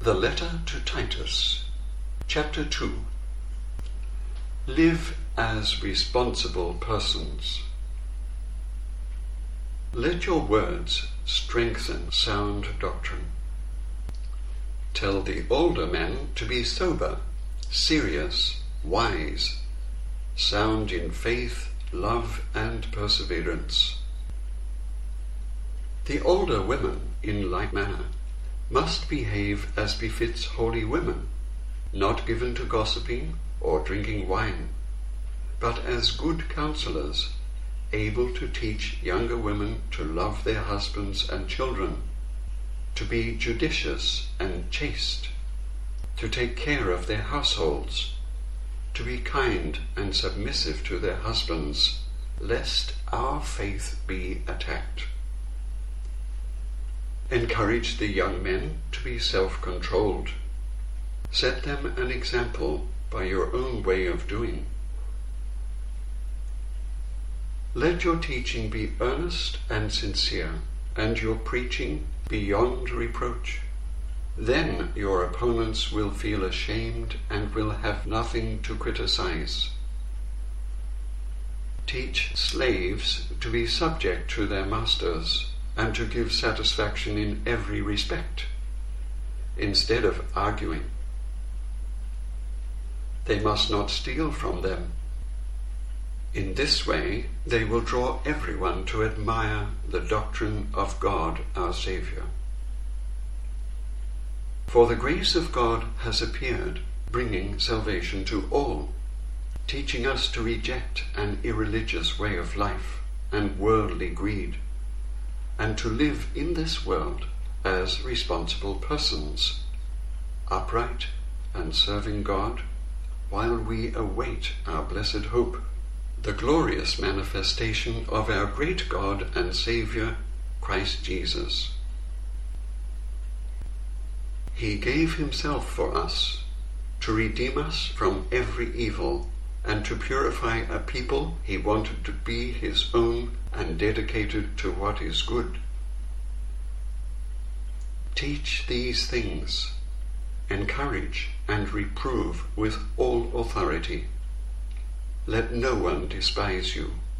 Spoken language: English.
The Letter to Titus, Chapter 2. Live as responsible persons. Let your words strengthen sound doctrine. Tell the older men to be sober, serious, wise, sound in faith, love, and perseverance. The older women, in like manner, must behave as befits holy women, not given to gossiping or drinking wine, but as good counselors, able to teach younger women to love their husbands and children, to be judicious and chaste, to take care of their households, to be kind and submissive to their husbands, lest our faith be attacked. Encourage the young men to be self-controlled. Set them an example by your own way of doing. Let your teaching be earnest and sincere, and your preaching beyond reproach. Then your opponents will feel ashamed and will have nothing to criticize. Teach slaves to be subject to their masters, and to give satisfaction in every respect, instead of arguing. They must not steal from them. In this way they will draw everyone to admire the doctrine of God our Saviour. For the grace of God has appeared, bringing salvation to all, teaching us to reject an irreligious way of life and worldly greed, and to live in this world as responsible persons, upright and serving God, while we await our blessed hope, the glorious manifestation of our great God and Saviour, Christ Jesus. He gave himself for us, to redeem us from every evil, and to purify a people he wanted to be his own and dedicated to what is good. Teach these things, encourage and reprove with all authority. Let no one despise you,